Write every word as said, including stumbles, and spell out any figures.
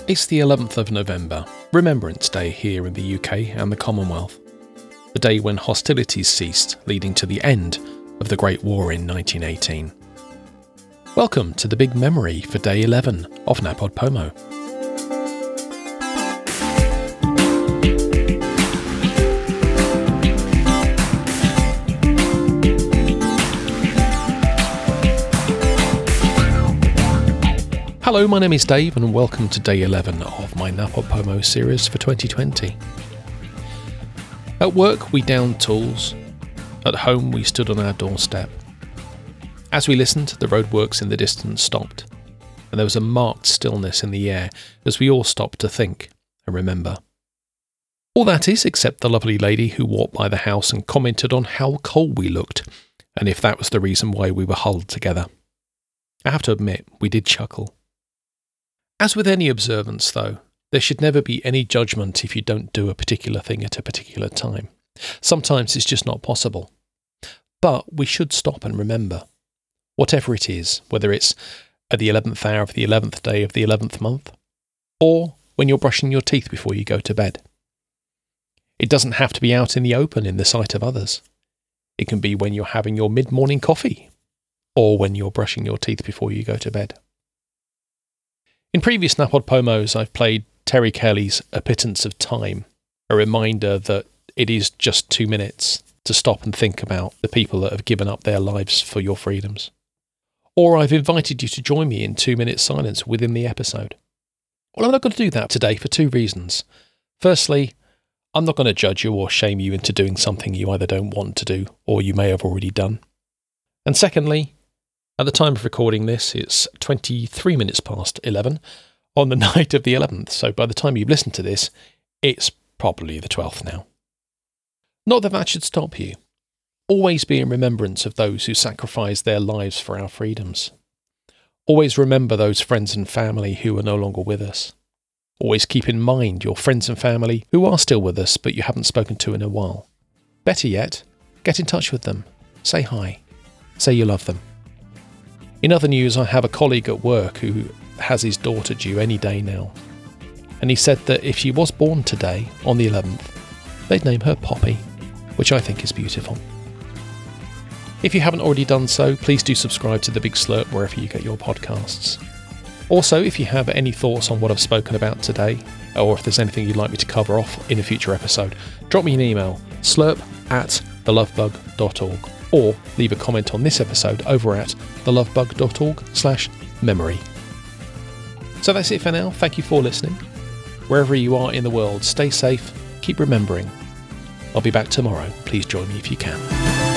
It's the eleventh of November, Remembrance Day here in the U K and the Commonwealth. The day when hostilities ceased, leading to the end of the Great War in nineteen eighteen. Welcome to the big memory for day eleven of NaPodPoMo. Hello, my name is Dave and welcome to day eleven of my NaPodPoMo series for twenty twenty. At work we downed tools, at home we stood on our doorstep. As we listened, the roadworks in the distance stopped, and there was a marked stillness in the air as we all stopped to think and remember. All that is, except the lovely lady who walked by the house and commented on how cold we looked, and if that was the reason why we were huddled together. I have to admit, we did chuckle. As with any observance, though, there should never be any judgment if you don't do a particular thing at a particular time. Sometimes it's just not possible. But we should stop and remember. Whatever it is, whether it's at the eleventh hour of the eleventh day of the eleventh month, or when you're brushing your teeth before you go to bed. It doesn't have to be out in the open in the sight of others. It can be when you're having your mid-morning coffee, or when you're brushing your teeth before you go to bed. In previous NaPodPoMos, I've played Terry Kelly's A Pittance of Time, a reminder that it is just two minutes to stop and think about the people that have given up their lives for your freedoms. Or I've invited you to join me in two minutes silence within the episode. Well, I'm not going to do that today for two reasons. Firstly, I'm not going to judge you or shame you into doing something you either don't want to do or you may have already done. And secondly, at the time of recording this, it's twenty-three minutes past eleven on the night of the eleventh, so by the time you've listened to this, it's probably the twelfth now. Not that that should stop you. Always be in remembrance of those who sacrificed their lives for our freedoms. Always remember those friends and family who are no longer with us. Always keep in mind your friends and family who are still with us but you haven't spoken to in a while. Better yet, get in touch with them. Say hi. Say you love them. In other news, I have a colleague at work who has his daughter due any day now. And he said that if she was born today, on the eleventh, they'd name her Poppy, which I think is beautiful. If you haven't already done so, please do subscribe to The Big Slurp wherever you get your podcasts. Also, if you have any thoughts on what I've spoken about today, or if there's anything you'd like me to cover off in a future episode, drop me an email, slurp at thelovebug dot org. Or leave a comment on this episode over at thelovebug.org slash memory. So that's it for now. Thank you for listening. Wherever you are in the world, stay safe, keep remembering. I'll be back tomorrow. Please join me if you can.